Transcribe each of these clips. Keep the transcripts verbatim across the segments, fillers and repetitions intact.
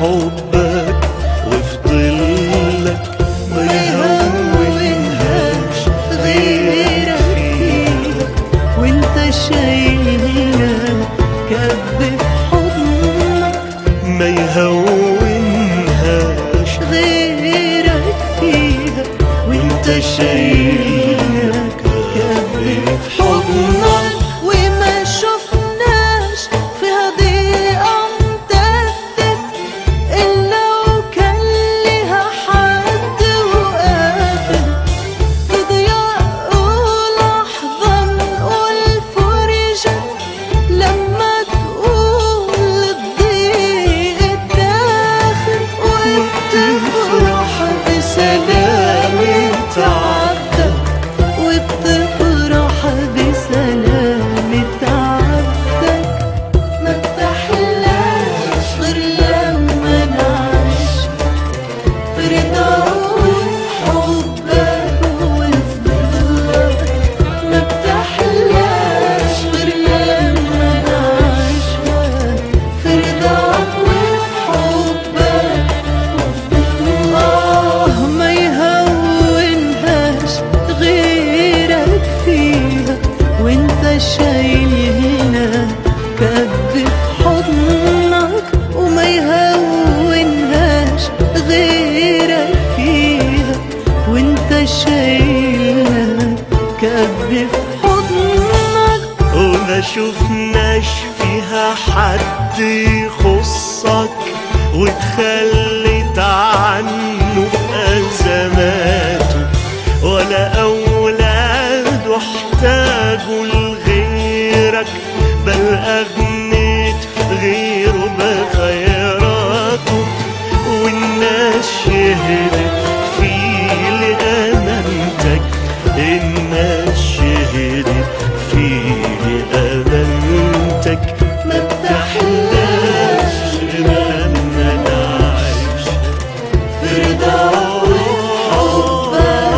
حبك وفي ظلك ما يهونهاش غيرك فيها، وانت شايلها كب في حضنك ما يهونهاش غيرك فيها، وانت شايلها كب في حضنك. وما شفناش فيها ضيقة امتدت إلا وكان لها حد وقافل، في ضياء ولحظة نقول فرجة لما تقول الضيق الداخل، وبتفرح بسلام تعبتك، وبتفرح بسلام تعبتك. ما بتحلاش غير لما نعيش في رضا وفي حبك وفي ظلك. ما بتحلاش غير لما نعيش في رضا وفي حبك وفي ظلك. ما يهونهاش غيرك فيها، وانت شايلها كب في حضنك. وما يهونهاش غيرك فيها، وانت شايلها كب في حضنك. وما شفناش فيها حد يخصك وتخلت عنه في أزماته، ولا أولاده احتاجوا لغيرك، بل أغنيت غيره بخيراته. والناس شهدت فيه لأمانتك، الناس شهدت فيه لأمانتك. ما بتحلاش غير لما نعيش في رضا وفي حبك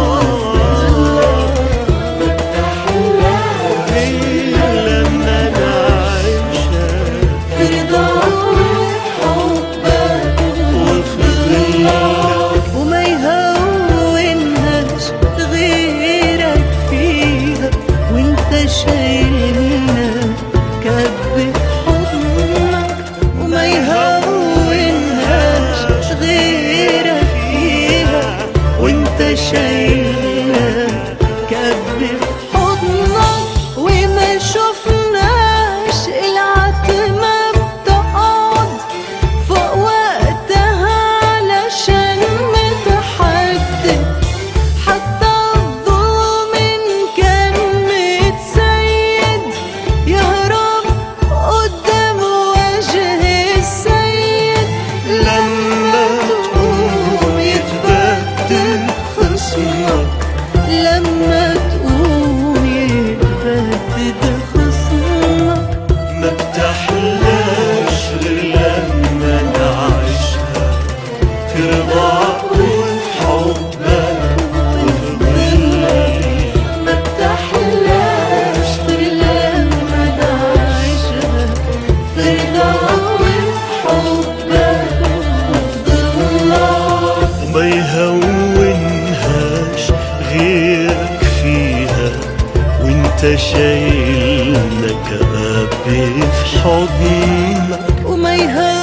وفي ظلك. ما بتحلاش لما نعيش في رضا وفي حبك وفي ظلك. وما يهونهاش غيرك فيها، وانت شايلها كب في حضنك. وما يهونهاش غيرك فيها، وانت شايلها كب في حضنك. وما شفناش العتمة بتقعد فوق وقتها علشان متحدد، حتى الظلم إن كان متسيد يهرب قدام وجه السيد. لما تقوم يتبدل خصمك، لما تقوم يتبدد خصمك. ما بتحلاش غير لما نعيشها في رضاك وفي حبك وفي ظلك. ما بتحلاش غير لما نعيشها في رضا وفي حبك وفي ظلك. وما يهونهاش غيرك فيها، وانت شايلنا كأب في حضنك. وما يهونهاش